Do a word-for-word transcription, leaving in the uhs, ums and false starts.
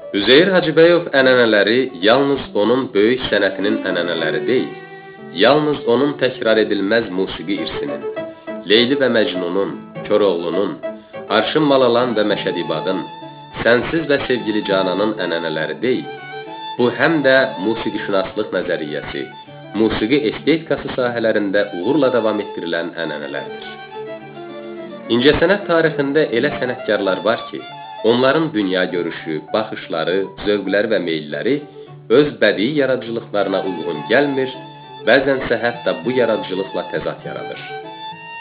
Üzeyir Hacıbəyov ənənələri yalnız onun böyük sənətinin ənənələri deyil, yalnız onun təkrar edilməz musiqi irsinin, Leyli və Məcnunun, Koroğlunun, Arşın Malalan və Məşədibadın, Sənsiz və Sevgili Cananın ənənələri deyil, bu həm də musiqişünaslıq nəzəriyyəsi, musiqi estetikası sahələrində uğurla davam etdirilən ənənələrdir. İncəsənət tarixində elə sənətkarlar var ki, onların dünya görüşü, baxışları, zövqləri və meyilləri öz bədii yaradıcılıqlarına uyğun gəlmir, bəzənsə hətta bu yaradıcılıqla təzad yaradır.